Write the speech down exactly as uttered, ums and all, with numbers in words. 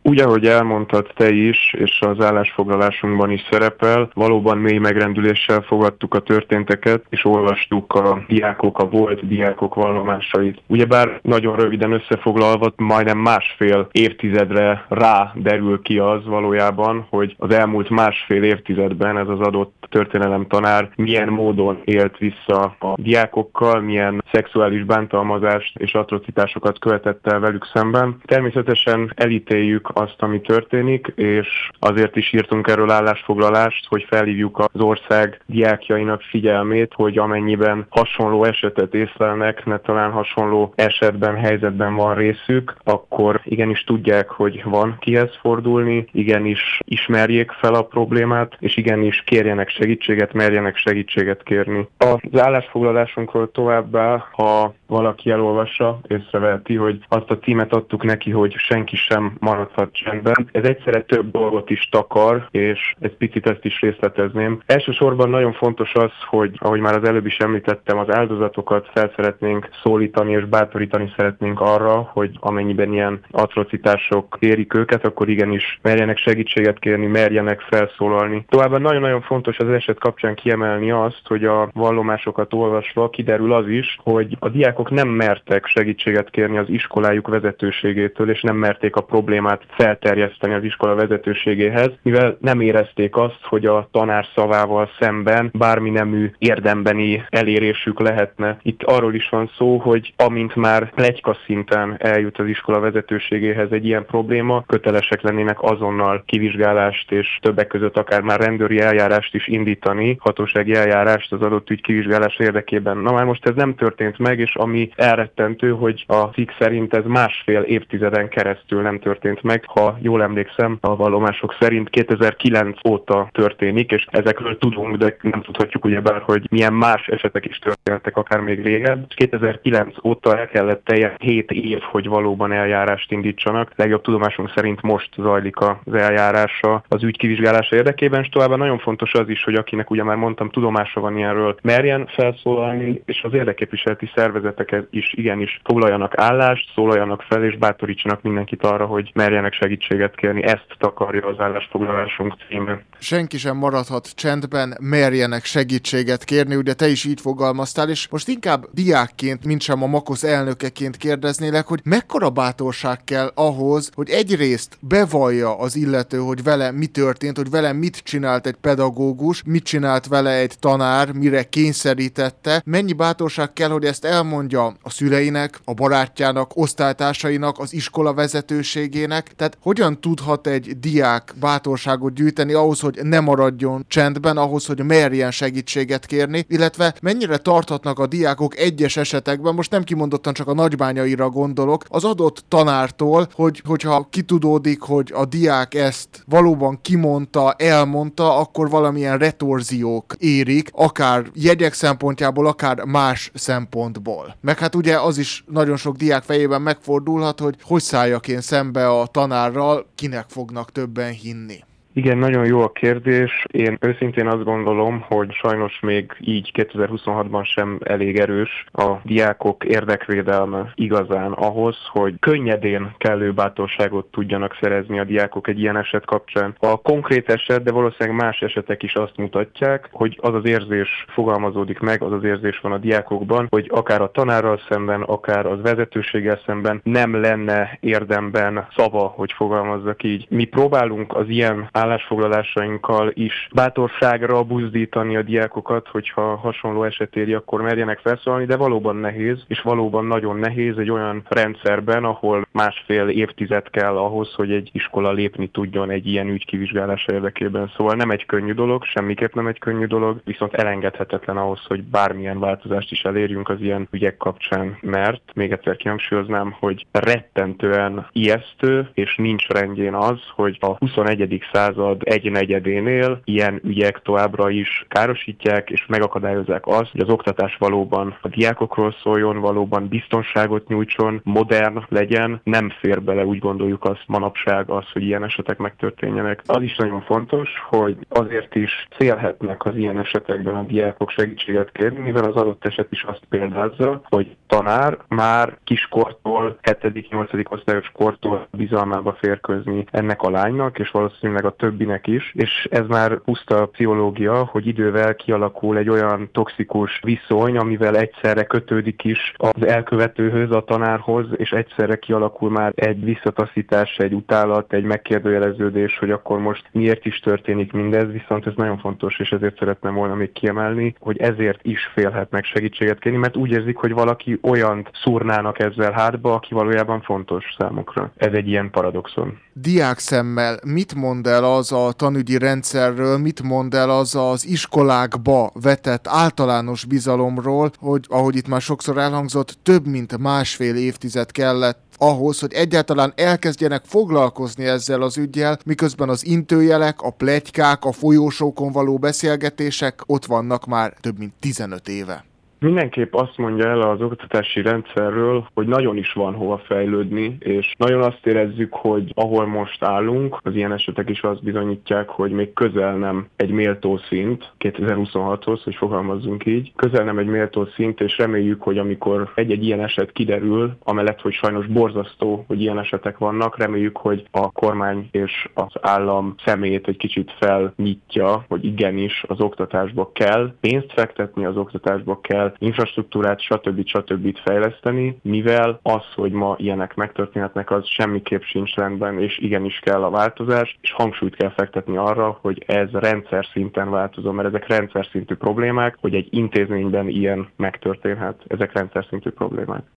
Úgy, ahogy elmondtad te is, és az állásfoglalásunkban is szerepel, valóban mély megrendüléssel fogadtuk a történteket, és olvastuk a diákok, a volt diákok vallomásait. Ugyebár nagyon röviden összefoglalva, majdnem másfél évtizedre rá derül ki az valójában, hogy az elmúlt másfél évtizedben ez az adott történelemtanár milyen módon élt vissza a diákokkal, milyen szexuális bántalmazást és atrocitásokat követett el velük szemben. Természetesen elítéljük azt, ami történik, és azért is írtunk erről állásfoglalást, hogy felhívjuk az ország diákjainak figyelmét, hogy amennyiben hasonló esetet észlelnek, ne talán hasonló esetben, helyzetben van részük, akkor igenis tudják, hogy van kihez fordulni, igenis ismerjék fel a problémát, és igenis kérjenek segítséget, merjenek segítséget kérni. Az állásfoglalásunkról továbbá, ha valaki elolvassa, észreveheti, hogy azt a címet adtuk neki, hogy senki sem maradhat csendben. Ez egyszerre több dolgot is takar, és egy picit ezt is részletezném. Elsősorban nagyon fontos az, hogy, ahogy már az előbb is említettem, az áldozatokat fel szeretnénk szólítani, és bátorítani szeretnénk arra, hogy amennyiben ilyen atrocitások érik őket, akkor igenis merjenek segítséget kérni, merjenek felszólalni. Továbbá nagyon-nagyon fontos az eset kapcsán kiemelni azt, hogy a vallomásokat olvasva kiderül az is, hogy a diákok nem mertek segítséget kérni az iskolájuk vezetőségétől, és nem merték a problémát felterjeszteni az iskola vezetőségéhez, mivel nem érezték azt, hogy a tanár szavával szemben bármi nemű érdembeni elérésük lehetne. Itt arról is van szó, hogy amint már pletyka szinten eljut az iskola vezetőségéhez egy ilyen probléma, kötelesek lennének azonnal kivizsgálást és többek között akár már rendőri eljárást is indítani, hatósági eljárást az adott ügy kivizsgálása érdekében. Na már most ez nem történt meg, és ami elrettentő, hogy a cikk szerint ez másfél évtizeden keresztül nem történt meg. Ha jól emlékszem, a vallomások szerint kétezer-kilenc óta történik, és ezekről tudunk, de nem tudhatjuk ugyebár, hogy milyen más esetek is történtek akár még régen. kétezer-kilenc óta el kellett teljen hét év, hogy valóban eljárást indítsanak. Legjobb tudomásunk szerint most zajlik az eljárása az ügy kivizsgálása érdekében, és továbbá nagyon fontos az is, hogy akinek ugye már mondtam, tudomása van ilyenről, merjen felszólalni, és az érdekképviseleti szervezeteket is igenis foglaljanak állást, szólaljanak fel, és bátorítsanak mindenkit arra, hogy merjenek segítséget kérni. Ezt takarja az állásfoglalásunk címe. Senki sem maradhat csendben, merjenek segítséget kérni, ugye te is így fogalmaztál, és most inkább diákként, mint sem a Makosz elnökeként kérdeznélek, hogy mekkora bátorság kell ahhoz, hogy egyrészt bevallja az illető, hogy vele mi történt, hogy vele mit csinált egy pedagógus, mit csinált vele egy tanár, mire kényszerítette, mennyi bátorság kell, hogy ezt elmondja a szüleinek, a barátjának, osztálytársainak, az iskola vezetőségének, tehát hogyan tudhat egy diák bátorságot gyűjteni ahhoz, hogy ne maradjon csendben, ahhoz, hogy merjen segítséget kérni, illetve mennyire tarthatnak a diákok egyes esetekben, most nem kimondottan csak a nagybányaira gondolok, az adott tanártól, hogy, hogyha kitudódik, hogy a diák ezt valóban kimondta, elmondta, akkor valamilyen retorziók érik, akár jegyek szempontjából, akár más szempontból. Meg hát ugye az is nagyon sok diák fejében megfordulhat, hogy hogy szálljak én szembe a tanárral, kinek fognak többen hinni. Igen, nagyon jó a kérdés. Én őszintén azt gondolom, hogy sajnos még így kétezer-huszonhatban sem elég erős a diákok érdekvédelme igazán ahhoz, hogy könnyedén kellő bátorságot tudjanak szerezni a diákok egy ilyen eset kapcsán. A konkrét eset, de valószínűleg más esetek is azt mutatják, hogy az az érzés fogalmazódik meg, az az érzés van a diákokban, hogy akár a tanárral szemben, akár az vezetőséggel szemben nem lenne érdemben szava, hogy fogalmazzak így. Mi próbálunk az ilyen állásfoglalásainkkal is bátorságra buzdítani a diákokat, hogyha hasonló eset éri, akkor merjenek felszólalni, de valóban nehéz, és valóban nagyon nehéz egy olyan rendszerben, ahol másfél évtized kell ahhoz, hogy egy iskola lépni tudjon egy ilyen ügy kivizsgálása érdekében. Szóval nem egy könnyű dolog, semmiképp nem egy könnyű dolog, viszont elengedhetetlen ahhoz, hogy bármilyen változást is elérjünk az ilyen ügyek kapcsán, mert még egyszer kihangsúlyoznám, hogy rettentően ijesztő, és nincs rendjén az, hogy a huszonegyedik század század egynegyedénél ilyen ügyek továbbra is károsítják és megakadályozzák azt, hogy az oktatás valóban a diákokról szóljon, valóban biztonságot nyújtson, modern legyen. Nem fér bele, úgy gondoljuk azt manapság az, hogy ilyen esetek megtörténjenek. Az is nagyon fontos, hogy azért is félhetnek az ilyen esetekben a diákok segítséget kérni, mivel az adott eset is azt példázza, hogy tanár már kiskortól, hetedik-nyolcadik osztályos kortól bizalmába férkőzni ennek a lánynak, és valószínűleg a többinek is, és ez már puszta pszichológia, hogy idővel kialakul egy olyan toxikus viszony, amivel egyszerre kötődik is az elkövetőhöz, a tanárhoz, és egyszerre kialakul már egy visszataszítás, egy utálat, egy megkérdőjeleződés, hogy akkor most miért is történik mindez, viszont ez nagyon fontos, és ezért szeretném volna még kiemelni, hogy ezért is félhetnek segítséget kérni, mert úgy érzik, hogy valaki olyant szúrnának ezzel hátba, aki valójában fontos számukra. Ez egy ilyen paradoxon. Diák szemmel mit mond el az a tanügyi rendszerről, mit mond el az az iskolákba vetett általános bizalomról, hogy ahogy itt már sokszor elhangzott, több mint másfél évtized kellett ahhoz, hogy egyáltalán elkezdjenek foglalkozni ezzel az üggyel, miközben az intőjelek, a pletykák, a folyósókon való beszélgetések ott vannak már több mint tizenöt éve. Mindenképp azt mondja el az oktatási rendszerről, hogy nagyon is van hova fejlődni, és nagyon azt érezzük, hogy ahol most állunk, az ilyen esetek is azt bizonyítják, hogy még közel nem egy méltó szint kétezer-huszonhathoz, hogy fogalmazzunk így. Közel nem egy méltó szint, és reméljük, hogy amikor egy-egy ilyen eset kiderül, amellett, hogy sajnos borzasztó, hogy ilyen esetek vannak, reméljük, hogy a kormány és az állam szemét egy kicsit felnyitja, hogy igenis az oktatásba kell pénzt fektetni, az oktatásba kell infrastruktúrát, stb. stb. Fejleszteni, mivel az, hogy ma ilyenek megtörténhetnek, az semmiképp sincs rendben, és igenis kell a változás, és hangsúlyt kell fektetni arra, hogy ez rendszer szinten változó, mert ezek rendszer szintű problémák, hogy egy intézményben ilyen megtörténhet, ezek rendszer szintű problémák.